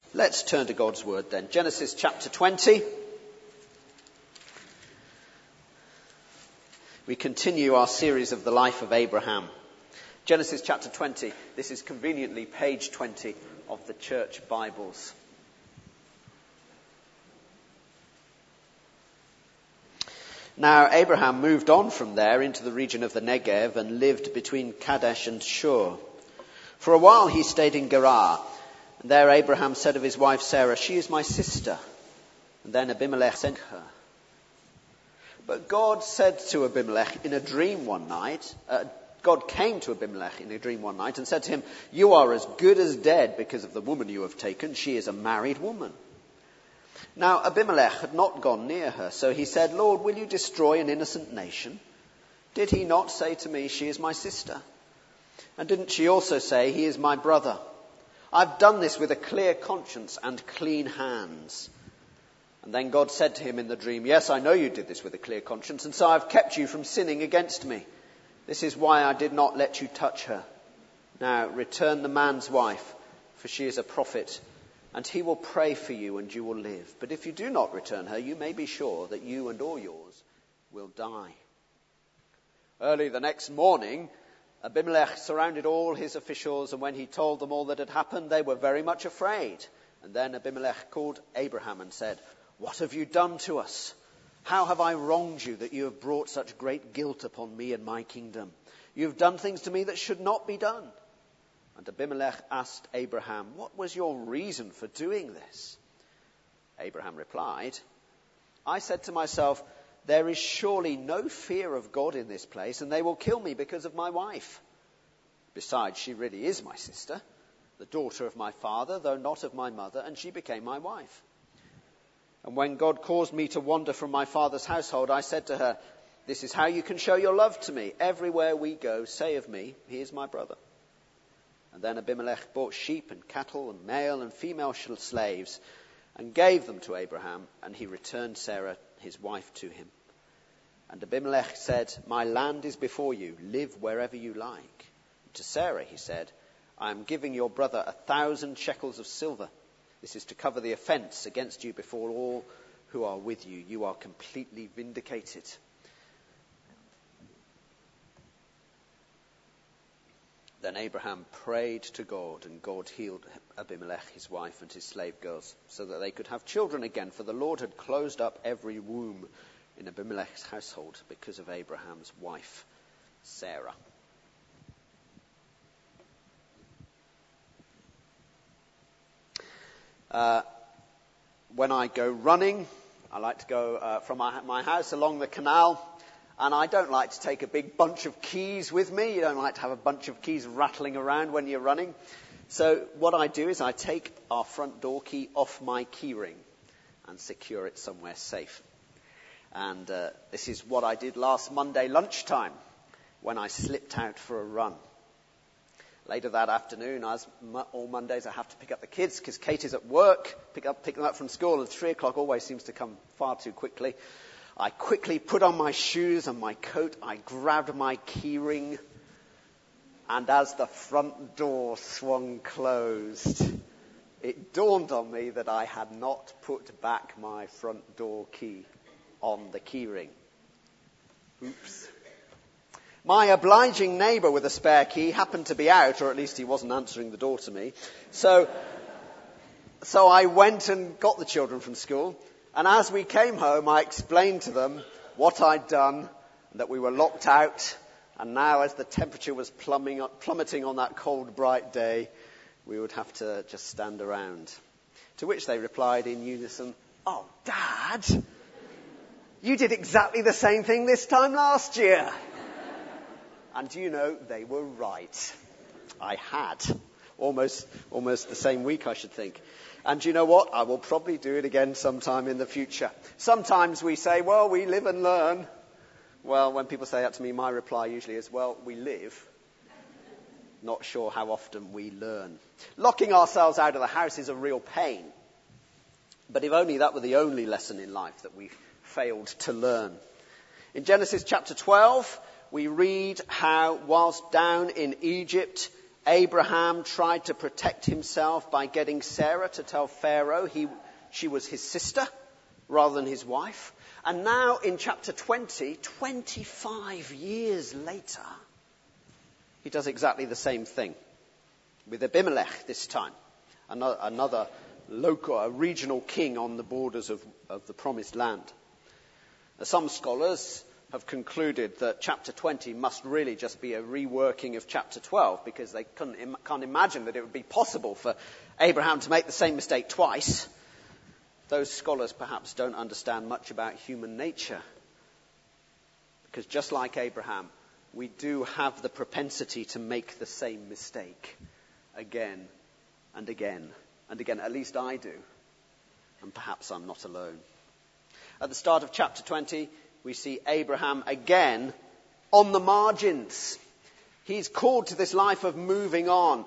Let's turn to God's word then. Genesis chapter 20. We continue our series of the life of Abraham. Genesis chapter 20. This is conveniently page 20 of the church Bibles. Now Abraham moved on from there into the region of the Negev and lived between Kadesh and Shur. For a while he stayed in Gerar. And there Abraham said of his wife Sarah, "She is my sister." And then Abimelech sent her. But God said to Abimelech in a dream one night, God came to Abimelech in a dream one night and said to him, "You are as good as dead because of the woman you have taken. She is a married woman." Now Abimelech had not gone near her, so he said, "Lord, will you destroy an innocent nation? Did he not say to me, 'She is my sister'? And didn't she also say, 'He is my brother'? I've done this with a clear conscience and clean hands." And then God said to him in the dream, "Yes, I know you did this with a clear conscience, and so I've kept you from sinning against me. This is why I did not let you touch her. Now return the man's wife, for she is a prophet, and he will pray for you and you will live. But if you do not return her, you may be sure that you and all yours will die." Early the next morning, Abimelech surrounded all his officials, and when he told them all that had happened, they were very much afraid. And then Abimelech called Abraham and said, "What have you done to us? How have I wronged you that you have brought such great guilt upon me and my kingdom? You have done things to me that should not be done." And Abimelech asked Abraham, "What was your reason for doing this?" Abraham replied, "I said to myself, 'There is surely no fear of God in this place, and they will kill me because of my wife. Besides, she really is my sister, the daughter of my father, though not of my mother, and she became my wife. And when God caused me to wander from my father's household, I said to her, this is how you can show your love to me. Everywhere we go, say of me, he is my brother.' And then Abimelech bought sheep and cattle and male and female slaves and gave them to Abraham, and he returned Sarah, his wife, to him. And Abimelech said, 'My land is before you. Live wherever you like.' To Sarah he said, 'I am giving your brother 1,000 shekels of silver. This is to cover the offense against you before all who are with you. You are completely vindicated.' Then Abraham prayed to God, and God healed Abimelech, his wife, and his slave girls, so that they could have children again, for the Lord had closed up every womb in Abimelech's household because of Abraham's wife, Sarah." When I go running, I like to go from my house along the canal, and I don't like to take a big bunch of keys with me. You don't like to have a bunch of keys rattling around when you're running. So what I do is I take our front door key off my key ring and secure it somewhere safe. And this is what I did last Monday lunchtime when I slipped out for a run. Later that afternoon, as all Mondays, I have to pick up the kids because Kate is at work. Pick them up from school, and 3 o'clock always seems to come far too quickly. I quickly put on my shoes and my coat. I grabbed my key ring. And as the front door swung closed, it dawned on me that I had not put back my front door key on the key ring. Oops. My obliging neighbour with a spare key happened to be out, or at least he wasn't answering the door to me. So I went and got the children from school. And as we came home, I explained to them what I'd done, that we were locked out. And now, as the temperature was plummeting on that cold, bright day, we would have to just stand around. To which they replied in unison, "Oh, Dad, you did exactly the same thing this time last year." And you know, they were right. I had. Almost the same week, I should think. And you know what? I will probably do it again sometime in the future. Sometimes we say, well, we live and learn. Well, when people say that to me, my reply usually is, well, we live. Not sure how often we learn. Locking ourselves out of the house is a real pain. But if only that were the only lesson in life that we failed to learn. In Genesis chapter 12, we read how whilst down in Egypt, Abraham tried to protect himself by getting Sarah to tell Pharaoh she was his sister rather than his wife. And now in chapter 20, 25 years later, he does exactly the same thing with Abimelech this time, another local, a regional king on the borders of the promised land. Now, some scholars have concluded that chapter 20 must really just be a reworking of chapter 12, because they can't imagine that it would be possible for Abraham to make the same mistake twice. Those scholars perhaps don't understand much about human nature, because just like Abraham, we do have the propensity to make the same mistake again and again and again. At least I do, and perhaps I'm not alone. At the start of chapter 20, we see Abraham again on the margins. He's called to this life of moving on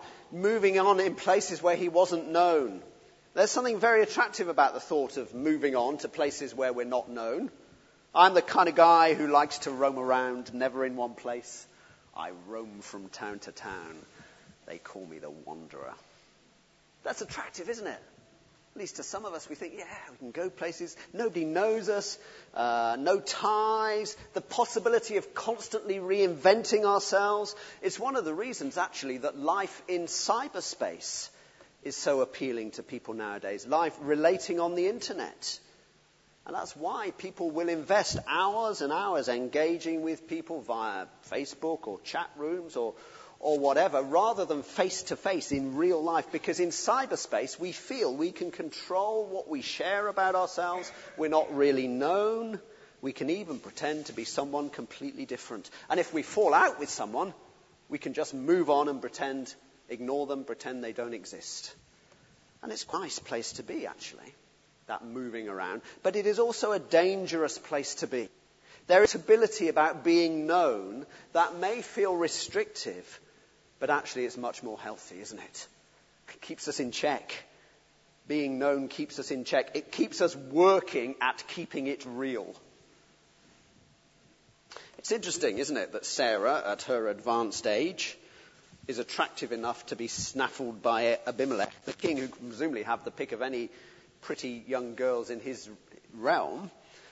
in places where he wasn't known. There's something very attractive about the thought of moving on to places where we're not known. I'm the kind of guy who likes to roam around, never in one place. I roam from town to town. They call me the wanderer. That's attractive, isn't it? At least to some of us, we think, yeah, we can go places. Nobody knows us. No ties. The possibility of constantly reinventing ourselves. It's one of the reasons, actually, that life in cyberspace is so appealing to people nowadays. Life relating on the internet. And that's why people will invest hours and hours engaging with people via Facebook or chat rooms or whatever, rather than face-to-face in real life. Because in cyberspace, we feel we can control what we share about ourselves. We're not really known. We can even pretend to be someone completely different. And if we fall out with someone, we can just move on and ignore them, pretend they don't exist. And it's a nice place to be, actually, that moving around. But it is also a dangerous place to be. There is ability about being known that may feel restrictive, but actually it's much more healthy, isn't it? It keeps us in check. Being known keeps us in check. It keeps us working at keeping it real. It's interesting, isn't it, that Sarah, at her advanced age, is attractive enough to be snaffled by Abimelech, the king who can presumably have the pick of any pretty young girls in his realm.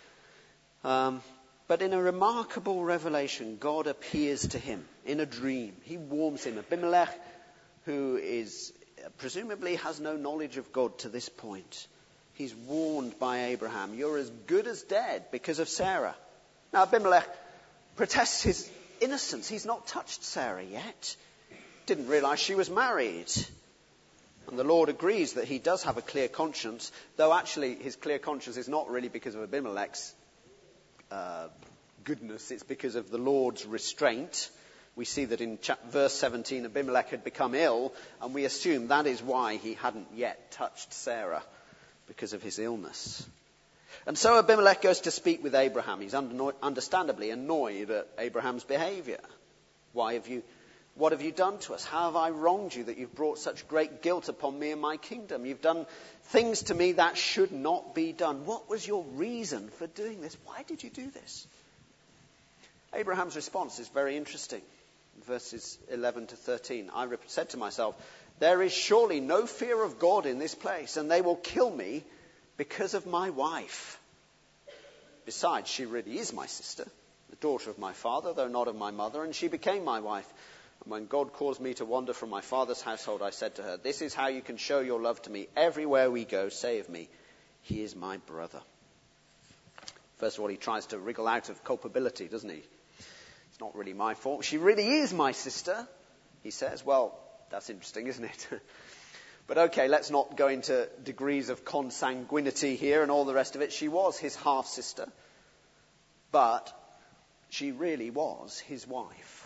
But in a remarkable revelation, God appears to him in a dream. He warns him. Abimelech, who presumably has no knowledge of God to this point, he's warned by Abraham, you're as good as dead because of Sarah. Now Abimelech protests his innocence. He's not touched Sarah yet. Didn't realize she was married. And the Lord agrees that he does have a clear conscience, though actually his clear conscience is not really because of Abimelech's goodness, it's because of the Lord's restraint. We see that in verse 17 Abimelech had become ill, and we assume that is why he hadn't yet touched Sarah, because of his illness. And so Abimelech goes to speak with Abraham. He's understandably annoyed at Abraham's behavior. What have you done to us? How have I wronged you that you've brought such great guilt upon me and my kingdom? You've done things to me that should not be done. What was your reason for doing this? Why did you do this? Abraham's response is very interesting. Verses 11 to 13. I said to myself, there is surely no fear of God in this place, and they will kill me because of my wife. Besides, she really is my sister, the daughter of my father, though not of my mother, and she became my wife. And when God caused me to wander from my father's household, I said to her, this is how you can show your love to me. Everywhere we go, say of me, he is my brother. First of all, he tries to wriggle out of culpability, doesn't he? It's not really my fault. She really is my sister, he says. Well, that's interesting, isn't it? But okay, let's not go into degrees of consanguinity here and all the rest of it. She was his half-sister, but she really was his wife.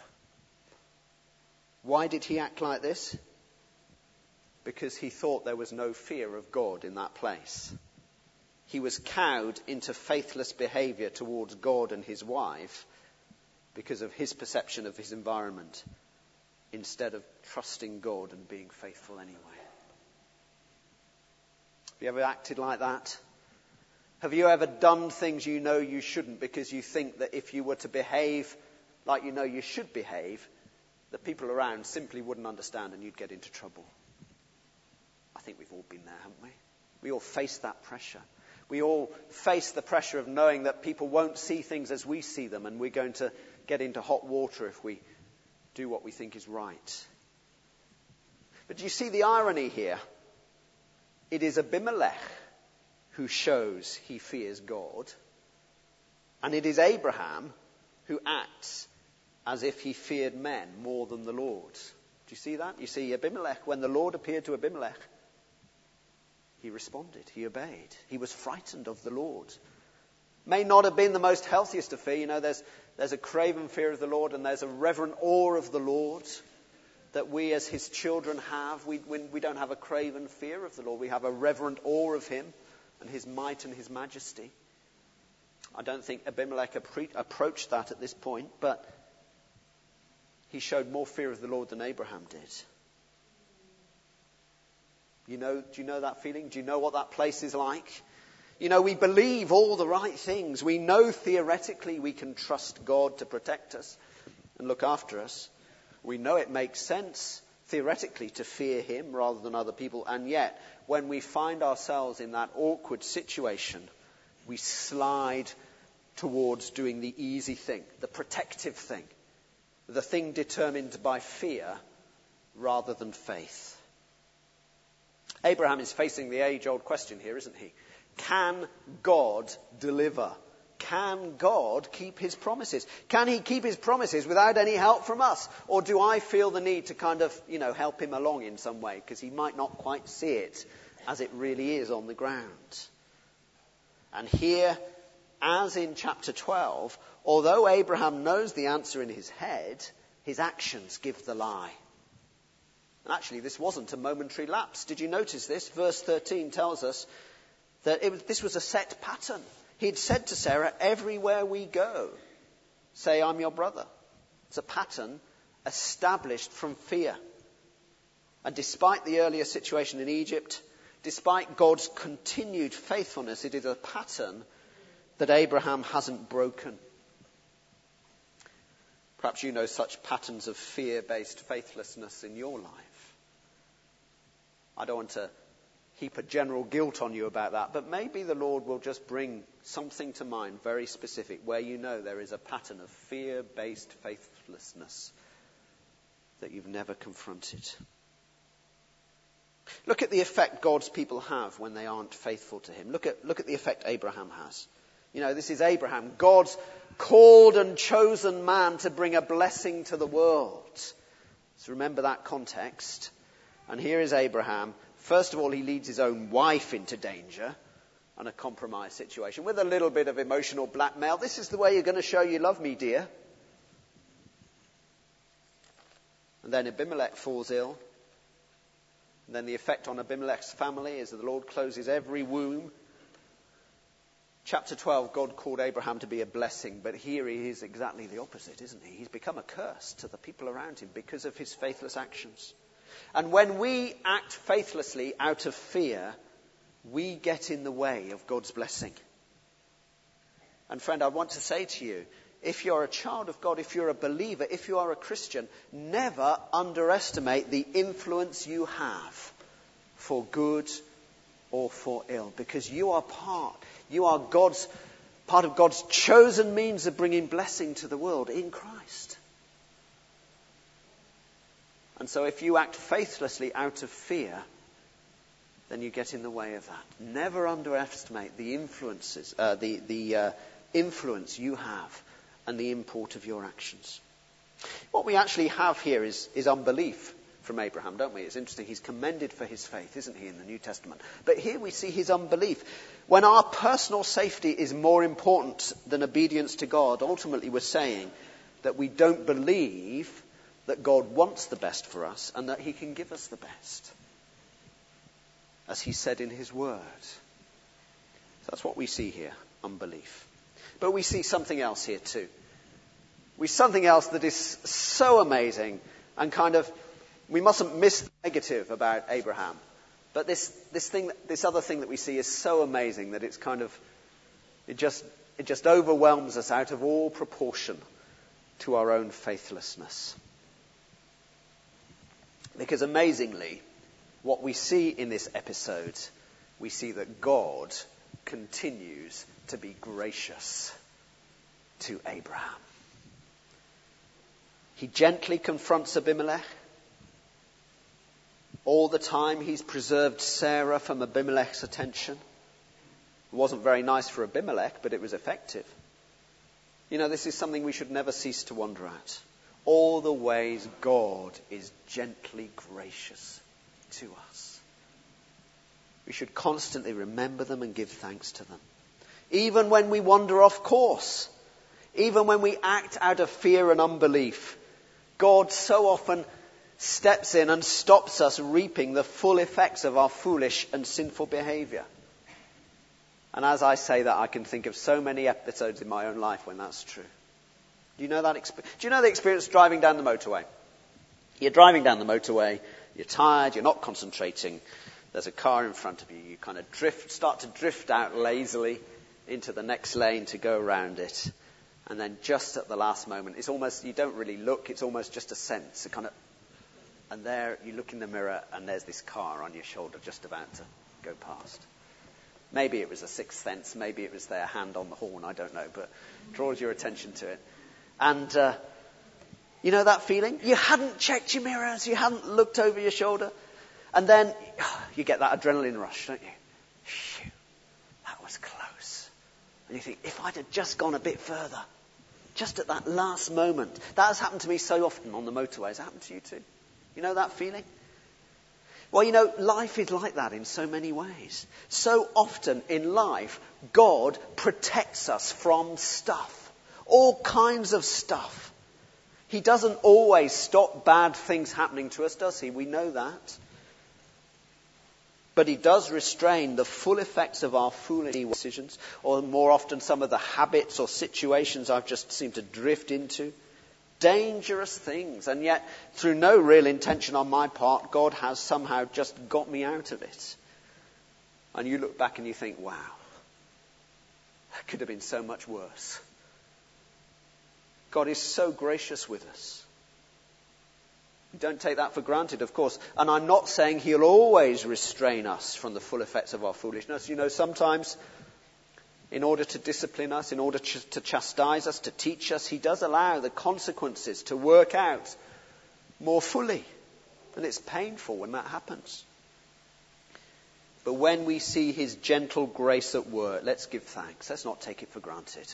Why did he act like this? Because he thought there was no fear of God in that place. He was cowed into faithless behavior towards God and his wife because of his perception of his environment, instead of trusting God and being faithful anyway. Have you ever acted like that? Have you ever done things you know you shouldn't because you think that if you were to behave like you know you should behave, that people around simply wouldn't understand and you'd get into trouble. I think we've all been there, haven't we? We all face that pressure. We all face the pressure of knowing that people won't see things as we see them, and we're going to get into hot water if we do what we think is right. But do you see the irony here? It is Abimelech who shows he fears God, and it is Abraham who acts as if he feared men more than the Lord. Do you see that? You see, Abimelech, when the Lord appeared to Abimelech, he responded, he obeyed. He was frightened of the Lord. May not have been the most healthiest of fear. You know, there's a craven fear of the Lord and there's a reverent awe of the Lord that we as his children have. We don't have a craven fear of the Lord. We have a reverent awe of him and his might and his majesty. I don't think Abimelech approached that at this point, but he showed more fear of the Lord than Abraham did. Do you know that feeling? Do you know what that place is like? You know, we believe all the right things. We know theoretically we can trust God to protect us and look after us. We know it makes sense theoretically to fear him rather than other people. And yet, when we find ourselves in that awkward situation, we slide towards doing the easy thing, the protective thing, the thing determined by fear rather than faith. Abraham is facing the age-old question here, isn't he? Can God deliver? Can God keep his promises? Can he keep his promises without any help from us? Or do I feel the need to kind of, help him along in some way? Because he might not quite see it as it really is on the ground. And here, as in chapter 12, although Abraham knows the answer in his head, his actions give the lie. And actually, this wasn't a momentary lapse. Did you notice this? Verse 13 tells us that this was a set pattern. He'd said to Sarah, everywhere we go, say, I'm your brother. It's a pattern established from fear. And despite the earlier situation in Egypt, despite God's continued faithfulness, it is a pattern that Abraham hasn't broken. Perhaps you know such patterns of fear-based faithlessness in your life. I don't want to heap a general guilt on you about that, but maybe the Lord will just bring something to mind very specific where you know there is a pattern of fear-based faithlessness that you've never confronted. Look at the effect God's people have when they aren't faithful to him. Look at the effect Abraham has. This is Abraham, God's called and chosen man to bring a blessing to the world. So remember that context. And here is Abraham. First of all, he leads his own wife into danger and a compromised situation with a little bit of emotional blackmail. This is the way you're going to show you love me, dear. And then Abimelech falls ill. And then the effect on Abimelech's family is that the Lord closes every womb. Chapter 12, God called Abraham to be a blessing, but here he is exactly the opposite, isn't he? He's become a curse to the people around him because of his faithless actions. And when we act faithlessly out of fear, we get in the way of God's blessing. And friend, I want to say to you, if you're a child of God, if you're a believer, if you are a Christian, never underestimate the influence you have for good or for ill, because you are part of God's chosen means of bringing blessing to the world in Christ. And so if you act faithlessly out of fear, then you get in the way of that. Never underestimate the influences, the influence you have and the import of your actions. What we actually have here is unbelief from Abraham, don't we? It's interesting. He's commended for his faith, isn't he, in the New Testament? But here we see his unbelief. When our personal safety is more important than obedience to God, ultimately we're saying that we don't believe that God wants the best for us and that he can give us the best, as he said in his word. So that's what we see here, unbelief. But we see something else here too. We see something else that is so amazing and we mustn't miss the negative about Abraham. But this other thing that we see is so amazing that it just overwhelms us out of all proportion to our own faithlessness. Because amazingly, what we see in this episode, we see that God continues to be gracious to Abraham. He gently confronts Abimelech. All the time he's preserved Sarah from Abimelech's attention. It wasn't very nice for Abimelech, but it was effective. You know, this is something we should never cease to wonder at. All the ways God is gently gracious to us. We should constantly remember them and give thanks to them. Even when we wander off course, even when we act out of fear and unbelief, God so often steps in and stops us reaping the full effects of our foolish and sinful behavior. And as I say that, I can think of so many episodes in my own life when that's true. Do you know that? Do you know the experience driving down the motorway? You're driving down the motorway, you're tired, you're not concentrating. There's a car in front of you. You kind of start to drift out lazily into the next lane to go around it. And then just at the last moment, it's almost, you don't really look, it's almost just a sense. And there you look in the mirror and there's this car on your shoulder just about to go past. Maybe it was a sixth sense, maybe it was their hand on the horn, I don't know, but it draws your attention to it. And you know that feeling? You hadn't checked your mirrors, you hadn't looked over your shoulder, and then you get that adrenaline rush, don't you? Phew, that was close. And you think, if I'd have just gone a bit further, just at that last moment. That has happened to me so often on the motorway. Has it happened to you too? You know that feeling? Well, you know, life is like that in so many ways. So often in life, God protects us from stuff. All kinds of stuff. He doesn't always stop bad things happening to us, does he? We know that. But he does restrain the full effects of our foolish decisions, or more often some of the habits or situations I've just seemed to drift into. Dangerous things, and yet through no real intention on my part, God has somehow just got me out of it. And you look back and you think, wow, that could have been so much worse. God is so gracious with us. We don't take that for granted, of course. And I'm not saying he'll always restrain us from the full effects of our foolishness. You know, sometimes in order to discipline us, in order to chastise us, to teach us, he does allow the consequences to work out more fully. And it's painful when that happens. But when we see his gentle grace at work, let's give thanks. Let's not take it for granted.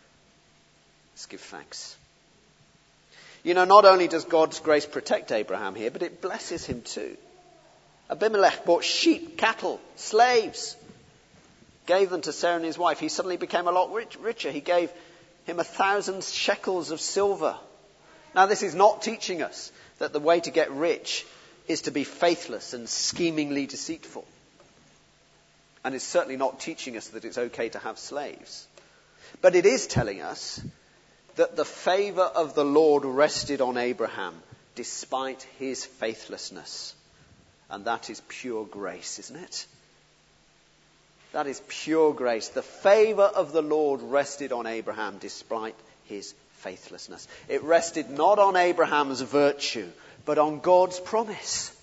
Let's give thanks. You know, not only does God's grace protect Abraham here, but it blesses him too. Abimelech bought sheep, cattle, slaves, gave them to Sarah and his wife. He suddenly became a lot richer. He gave him 1,000 shekels of silver. Now, this is not teaching us that the way to get rich is to be faithless and schemingly deceitful. And it's certainly not teaching us that it's okay to have slaves. But it is telling us that the favor of the Lord rested on Abraham despite his faithlessness. And that is pure grace, isn't it? That is pure grace. The favor of the Lord rested on Abraham despite his faithlessness. It rested not on Abraham's virtue, but on God's promise.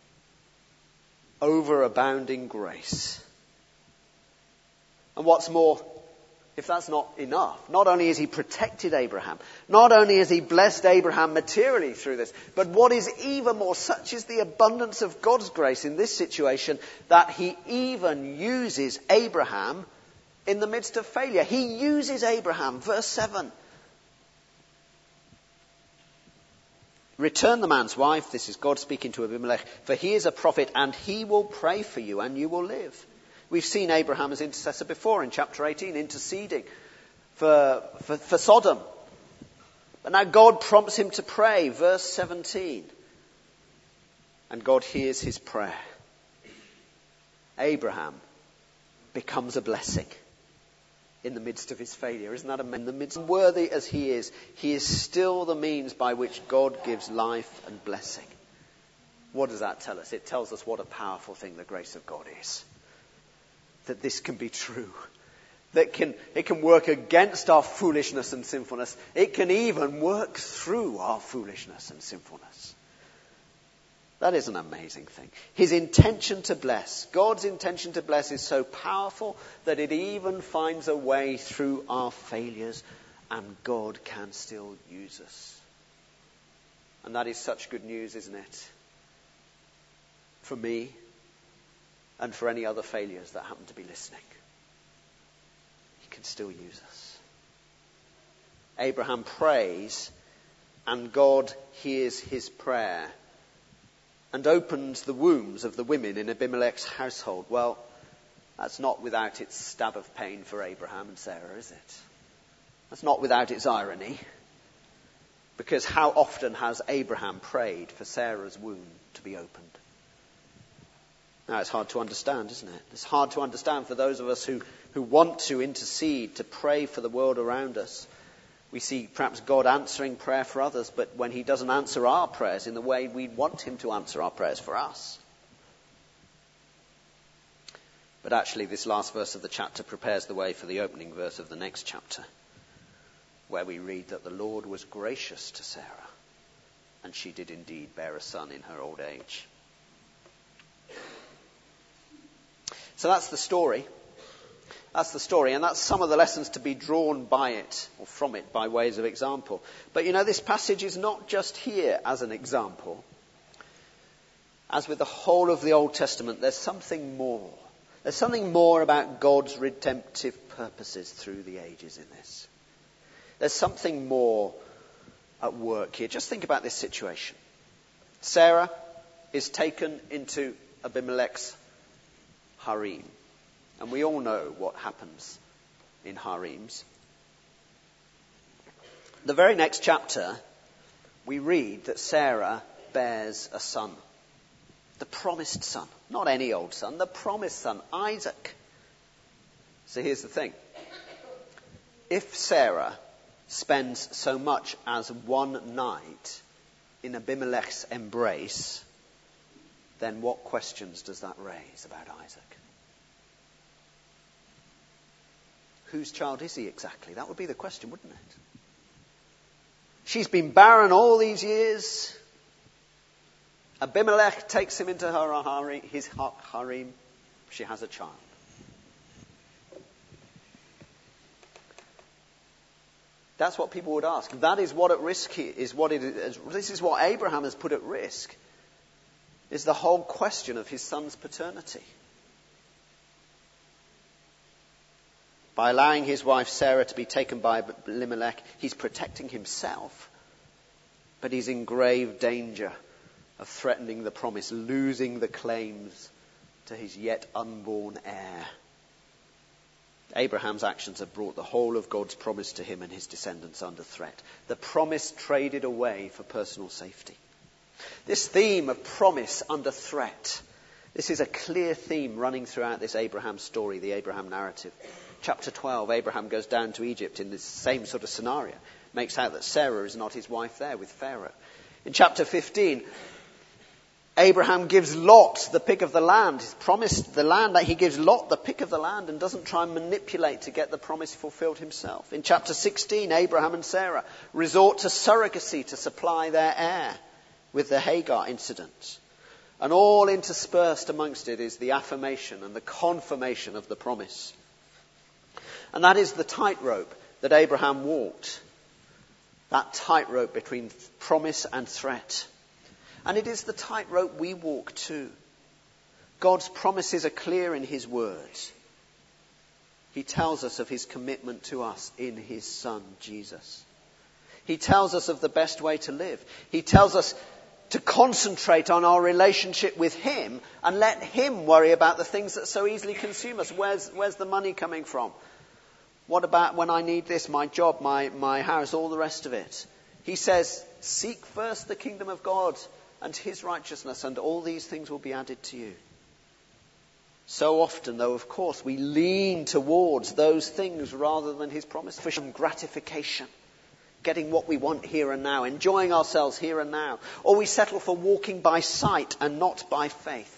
Overabounding grace. And what's more, if that's not enough, not only has he protected Abraham, not only has he blessed Abraham materially through this, but what is even more, such is the abundance of God's grace in this situation, that he even uses Abraham in the midst of failure. He uses Abraham. Verse 7. Return the man's wife, this is God speaking to Abimelech, for he is a prophet and he will pray for you and you will live. We've seen Abraham as intercessor before in chapter 18, interceding for Sodom. But now God prompts him to pray, verse 17. And God hears his prayer. Abraham becomes a blessing in the midst of his failure. Isn't that amazing? In the midst, worthy as he is still the means by which God gives life and blessing. What does that tell us? It tells us what a powerful thing the grace of God is. That this can be true. That it can work against our foolishness and sinfulness. It can even work through our foolishness and sinfulness. That is an amazing thing. His intention to bless, God's intention to bless, is so powerful that it even finds a way through our failures, and God can still use us. And that is such good news, isn't it? For me and for any other failures that happen to be listening. He can still use us. Abraham prays, and God hears his prayer and opens the wombs of the women in Abimelech's household. Well, that's not without its stab of pain for Abraham and Sarah, is it? That's not without its irony. Because how often has Abraham prayed for Sarah's womb to be opened? Now, it's hard to understand, isn't it? It's hard to understand for those of us who want to intercede, to pray for the world around us. We see perhaps God answering prayer for others, but when he doesn't answer our prayers in the way we want him to answer our prayers for us. But actually, this last verse of the chapter prepares the way for the opening verse of the next chapter, where we read that the Lord was gracious to Sarah, and she did indeed bear a son in her old age. So that's the story. That's the story, and that's some of the lessons to be drawn by it, or from it, by ways of example. But this passage is not just here as an example. As with the whole of the Old Testament, there's something more. There's something more about God's redemptive purposes through the ages in this. There's something more at work here. Just think about this situation. Sarah is taken into Abimelech's harem. And we all know what happens in harems. The very next chapter, we read that Sarah bears a son. The promised son. Not any old son, the promised son, Isaac. So here's the thing. If Sarah spends so much as one night in Abimelech's embrace, then what questions does that raise about Isaac? Whose child is he exactly? That would be the question, wouldn't it? She's been barren all these years. Abimelech takes him into his harem. She has a child. That's what people would ask. That is what at risk is. This is what Abraham has put at risk. Is the whole question of his son's paternity. By allowing his wife Sarah to be taken by Abimelech, he's protecting himself, but he's in grave danger of threatening the promise, losing the claims to his yet unborn heir. Abraham's actions have brought the whole of God's promise to him and his descendants under threat. The promise traded away for personal safety. This theme of promise under threat, this is a clear theme running throughout this Abraham story, the Abraham narrative. Chapter 12, Abraham goes down to Egypt in this same sort of scenario. Makes out that Sarah is not his wife there with Pharaoh. In chapter 15, Abraham gives Lot the pick of the land. He's promised the land, that he gives Lot the pick of the land and doesn't try and manipulate to get the promise fulfilled himself. In chapter 16, Abraham and Sarah resort to surrogacy to supply their heir with the Hagar incident. And all interspersed amongst it is the affirmation and the confirmation of the promise. And that is the tightrope that Abraham walked. That tightrope between promise and threat. And it is the tightrope we walk too. God's promises are clear in his words. He tells us of his commitment to us in his Son, Jesus. He tells us of the best way to live. He tells us to concentrate on our relationship with him and let him worry about the things that so easily consume us. Where's the money coming from? What about when I need this, my job, my house, all the rest of it? He says, seek first the kingdom of God and his righteousness, and all these things will be added to you. So often, though, of course, we lean towards those things rather than his promise for some gratification. Getting what we want here and now, enjoying ourselves here and now. Or we settle for walking by sight and not by faith.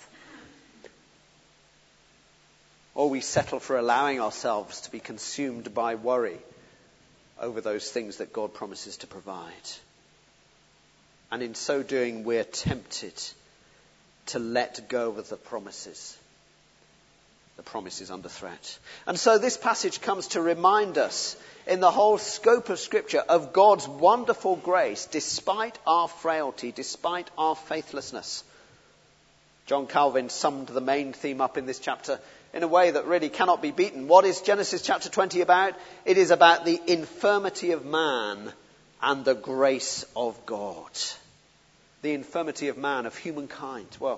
Or we settle for allowing ourselves to be consumed by worry over those things that God promises to provide. And in so doing, we're tempted to let go of the promises. The promise is under threat. And so this passage comes to remind us in the whole scope of Scripture of God's wonderful grace despite our frailty, despite our faithlessness. John Calvin summed the main theme up in this chapter in a way that really cannot be beaten. What is Genesis chapter 20 about? It is about the infirmity of man and the grace of God. The infirmity of man, of humankind. Well,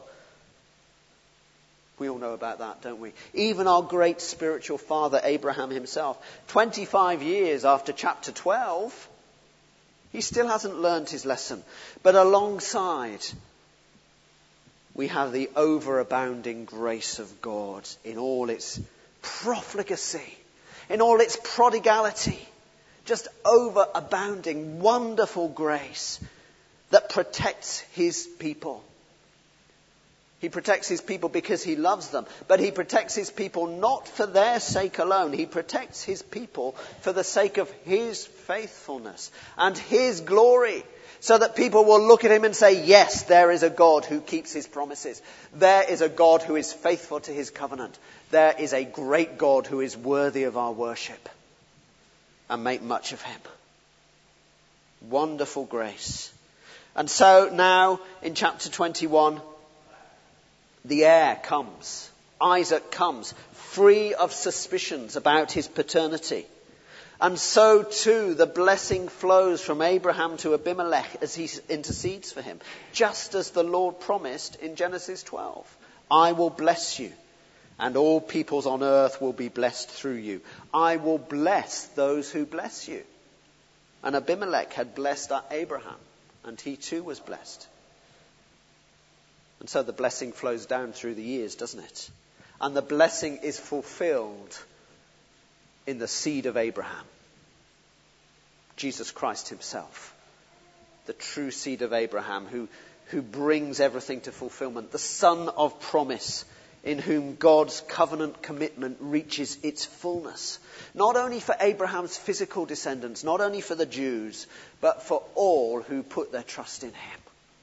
we all know about that, don't we? Even our great spiritual father, Abraham himself, 25 years after chapter 12, he still hasn't learned his lesson. But alongside, we have the overabounding grace of God in all its profligacy, in all its prodigality, just overabounding, wonderful grace that protects his people. He protects his people because he loves them, but he protects his people not for their sake alone. He protects his people for the sake of his faithfulness and his glory, so that people will look at him and say, yes, there is a God who keeps his promises. There is a God who is faithful to his covenant. There is a great God who is worthy of our worship, and make much of him. Wonderful grace. And so now in chapter 21, the heir comes. Isaac comes, free of suspicions about his paternity. And so too the blessing flows from Abraham to Abimelech as he intercedes for him. Just as the Lord promised in Genesis 12. I will bless you, and all peoples on earth will be blessed through you. I will bless those who bless you. And Abimelech had blessed Abraham, and he too was blessed. And so the blessing flows down through the years, doesn't it? And the blessing is fulfilled in the seed of Abraham. Jesus Christ himself. The true seed of Abraham who brings everything to fulfillment. The son of promise in whom God's covenant commitment reaches its fullness. Not only for Abraham's physical descendants, not only for the Jews, but for all who put their trust in him.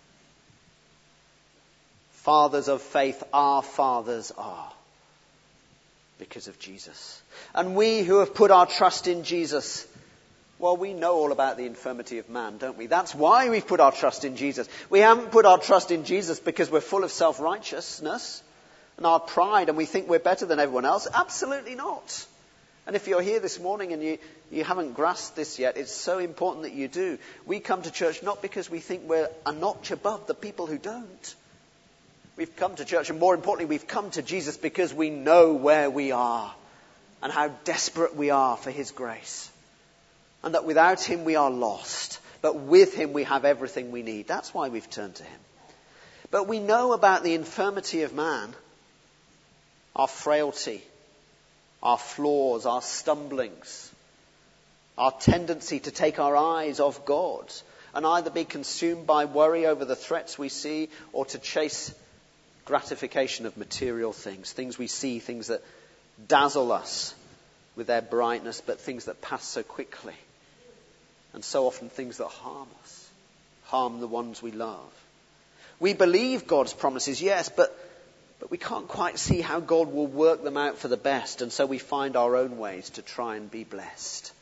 Fathers of faith, our fathers are because of Jesus. And we who have put our trust in Jesus, well, we know all about the infirmity of man, don't we? That's why we've put our trust in Jesus. We haven't put our trust in Jesus because we're full of self-righteousness and our pride and we think we're better than everyone else. Absolutely not. And if you're here this morning and you haven't grasped this yet, it's so important that you do. We come to church not because we think we're a notch above the people who don't. We've come to church, and more importantly, we've come to Jesus because we know where we are and how desperate we are for his grace. And that without him we are lost, but with him we have everything we need. That's why we've turned to him. But we know about the infirmity of man, our frailty, our flaws, our stumblings, our tendency to take our eyes off God and either be consumed by worry over the threats we see or to chase gratification of material things, things we see, things that dazzle us with their brightness, but things that pass so quickly. And so often things that harm us, harm the ones we love. We believe God's promises, yes, but we can't quite see how God will work them out for the best, and so we find our own ways to try and be blessed.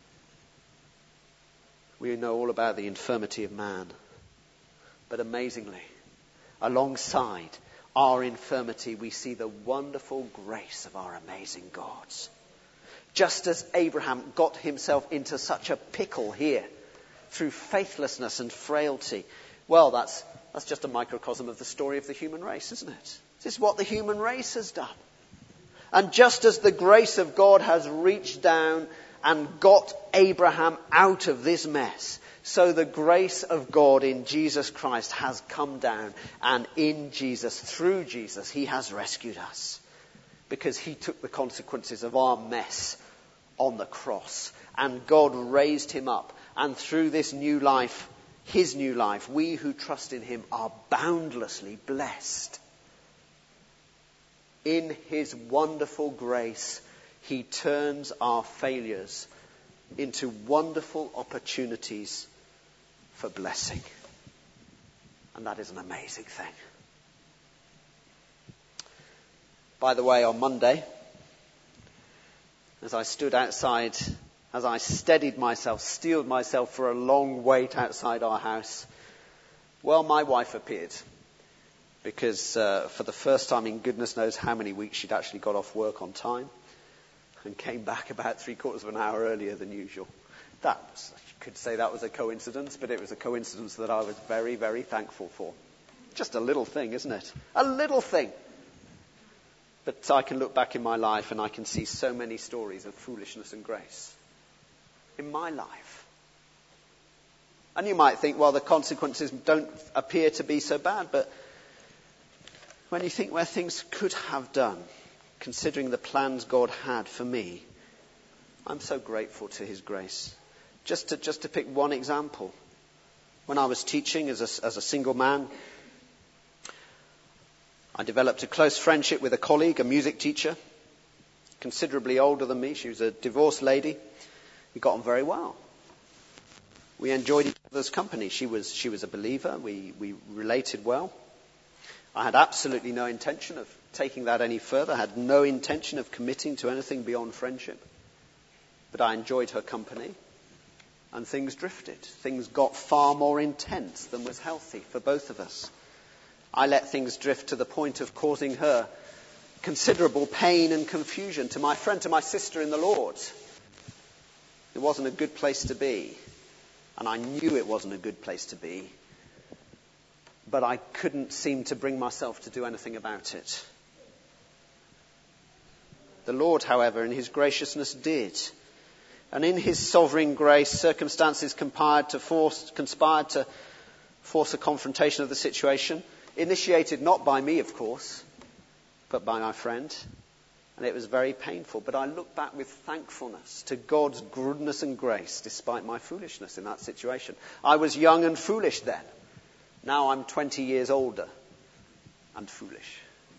We know all about the infirmity of man, but amazingly, alongside our infirmity, we see the wonderful grace of our amazing God. Just as Abraham got himself into such a pickle here through faithlessness and frailty, well, that's just a microcosm of the story of the human race, isn't it? This is what the human race has done. And just as the grace of God has reached down and got Abraham out of this mess, so the grace of God in Jesus Christ has come down, and in Jesus, through Jesus, he has rescued us. Because he took the consequences of our mess on the cross. And God raised him up. And through this new life, his new life, we who trust in him are boundlessly blessed. In his wonderful grace, he turns our failures into wonderful opportunities for blessing. And that is an amazing thing. By the way, on Monday, as I stood outside, as I steeled myself for a long wait outside our house, well, my wife appeared. Because for the first time in goodness knows how many weeks, she'd actually got off work on time and came back about 3/4 of an hour earlier than usual. I could say that was a coincidence, but it was a coincidence that I was very, very thankful for. Just a little thing, isn't it? A little thing. But I can look back in my life and I can see so many stories of foolishness and grace in my life. And you might think, well, the consequences don't appear to be so bad, but when you think where things could have done, considering the plans God had for me, I'm so grateful to his grace. Just to pick one example, when I was teaching as a single man, I developed a close friendship with a colleague, a music teacher, considerably older than me. She was a divorced lady. We got on very well. We enjoyed each other's company. She was a believer. We related well. I had absolutely no intention of taking that any further. I had no intention of committing to anything beyond friendship. But I enjoyed her company, and things drifted. Things got far more intense than was healthy for both of us. I let things drift to the point of causing her considerable pain and confusion, to my friend, to my sister in the Lord. It wasn't a good place to be, and I knew it wasn't a good place to be, but I couldn't seem to bring myself to do anything about it. The Lord, however, in his graciousness did. And in his sovereign grace, circumstances conspired to force a confrontation of the situation, initiated not by me, of course, but by my friend. And it was very painful. But I look back with thankfulness to God's goodness and grace, despite my foolishness in that situation. I was young and foolish then. Now I'm 20 years older and foolish.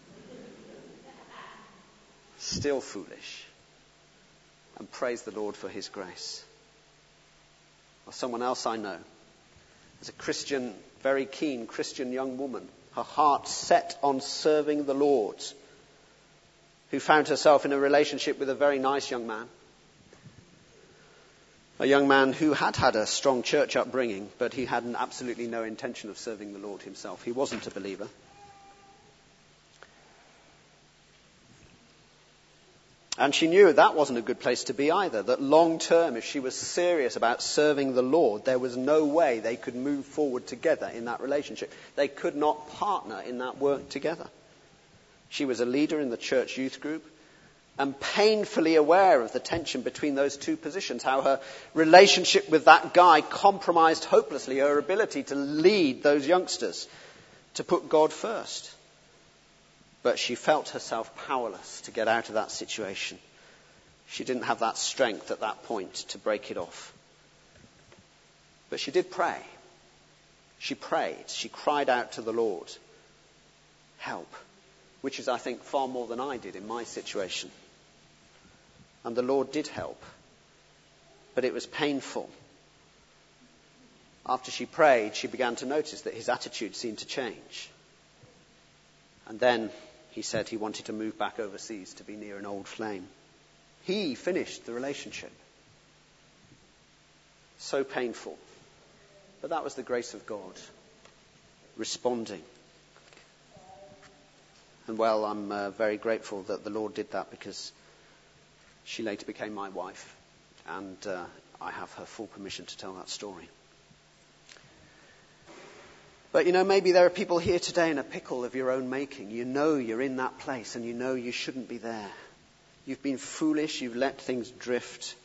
Still foolish. And praise the Lord for his grace. Or someone else I know, as a Christian, very keen Christian young woman, her heart set on serving the Lord, who found herself in a relationship with a very nice young man. A young man who had a strong church upbringing, but he had absolutely no intention of serving the Lord himself. He wasn't a believer. And she knew that wasn't a good place to be either, that long term, if she was serious about serving the Lord, there was no way they could move forward together in that relationship. They could not partner in that work together. She was a leader in the church youth group and painfully aware of the tension between those two positions, how her relationship with that guy compromised hopelessly her ability to lead those youngsters, to put God first. But she felt herself powerless to get out of that situation. She didn't have that strength at that point to break it off. But she did pray. She prayed. She cried out to the Lord. Help. Which is, I think, far more than I did in my situation. And the Lord did help. But it was painful. After she prayed, she began to notice that his attitude seemed to change. And then he said he wanted to move back overseas to be near an old flame. He finished the relationship. So painful. But that was the grace of God responding. And well, I'm very grateful that the Lord did that, because she later became my wife. And I have her full permission to tell that story. But maybe there are people here today in a pickle of your own making. You know you're in that place and you know you shouldn't be there. You've been foolish, you've let things drift.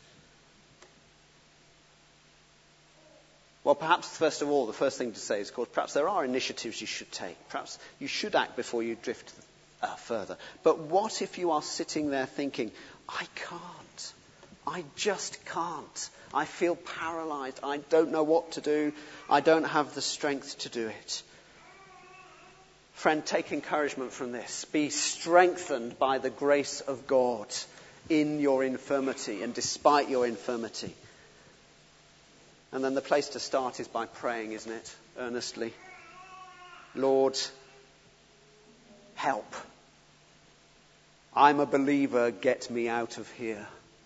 Well, perhaps first of all, the first thing to say is, of course, perhaps there are initiatives you should take. Perhaps you should act before you drift further. But what if you are sitting there thinking, I can't. I just can't. I feel paralyzed. I don't know what to do. I don't have the strength to do it. Friend, take encouragement from this. Be strengthened by the grace of God in your infirmity and despite your infirmity. And then the place to start is by praying, isn't it? Earnestly. Lord, help. I'm a believer, get me out of here.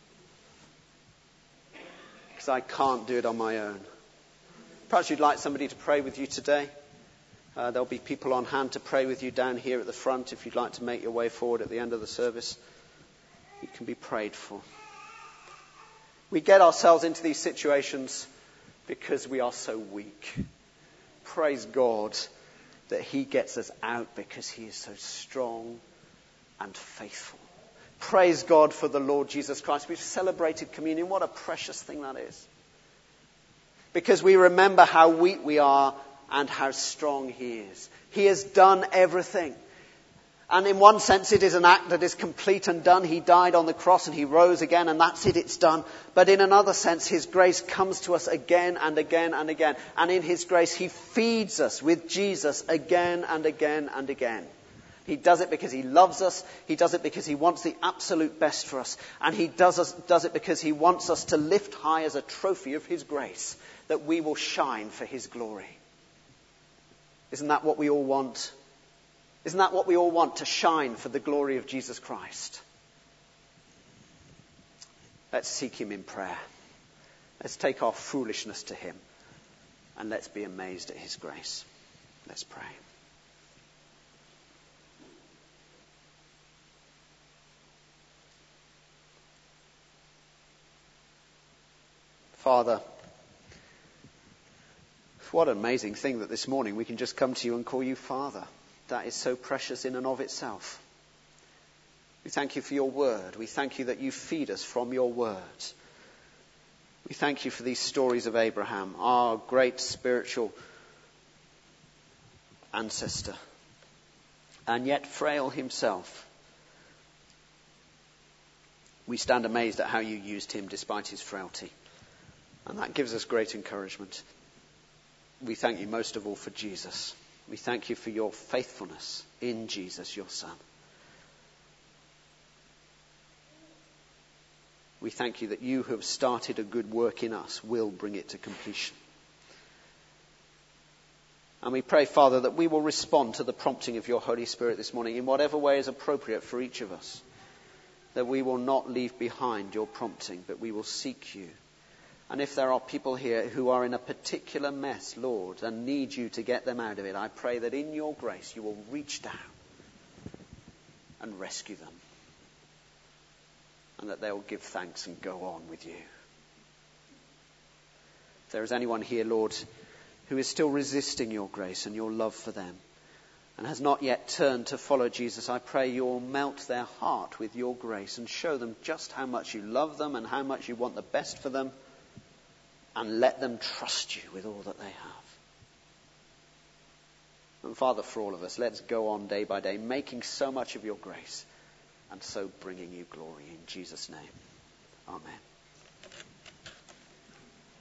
Because I can't do it on my own. Perhaps you'd like somebody to pray with you today. There'll be people on hand to pray with you down here at the front if you'd like to make your way forward at the end of the service. You can be prayed for. We get ourselves into these situations because we are so weak. Praise God that he gets us out because he is so strong and faithful. Praise God for the Lord Jesus Christ. We've celebrated communion. What a precious thing that is. Because we remember how weak we are and how strong he is. He has done everything. And in one sense it is an act that is complete and done. He died on the cross and he rose again and that's it, it's done. But in another sense his grace comes to us again and again and again. And in his grace he feeds us with Jesus again and again and again. He does it because he loves us. He does it because he wants the absolute best for us. And he does it because he wants us to lift high as a trophy of his grace, that we will shine for his glory. Isn't that what we all want? Isn't that what we all want, to shine for the glory of Jesus Christ? Let's seek him in prayer. Let's take our foolishness to him. And let's be amazed at his grace. Let's pray. Father, what an amazing thing that this morning we can just come to you and call you Father. That is so precious in and of itself. We thank you for your word. We thank you that you feed us from your word. We thank you for these stories of Abraham, our great spiritual ancestor, and yet frail himself. We stand amazed at how you used him despite his frailty. And that gives us great encouragement. We thank you most of all for Jesus. We thank you for your faithfulness in Jesus, your Son. We thank you that you who have started a good work in us will bring it to completion. And we pray, Father, that we will respond to the prompting of your Holy Spirit this morning in whatever way is appropriate for each of us. That we will not leave behind your prompting, but we will seek you. And if there are people here who are in a particular mess, Lord, and need you to get them out of it, I pray that in your grace you will reach down and rescue them. And that they will give thanks and go on with you. If there is anyone here, Lord, who is still resisting your grace and your love for them and has not yet turned to follow Jesus, I pray you will melt their heart with your grace and show them just how much you love them and how much you want the best for them. And let them trust you with all that they have. And Father, for all of us, let's go on day by day, making so much of your grace and so bringing you glory in Jesus' name. Amen.